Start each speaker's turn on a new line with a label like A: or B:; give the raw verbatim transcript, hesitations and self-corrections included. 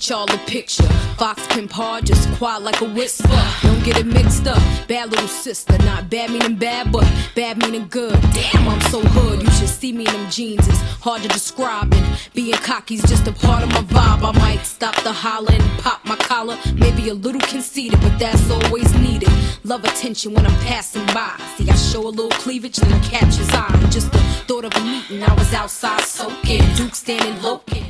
A: paint y'all a picture. Fox pimp hard, just quiet like a whisper. Don't get it mixed up. Bad little sister, not bad meaning bad, but bad meaning good. Damn, I'm so hood. You should see me in them jeans. It's hard to describe, and being cocky's just a part of my vibe. I might stop the holler and pop my collar. Maybe a little conceited, but that's always needed. Love attention when I'm passing by. See, I show a little cleavage and I catch his eye. Just the thought of a meeting, I was outside soaking. Duke standing low.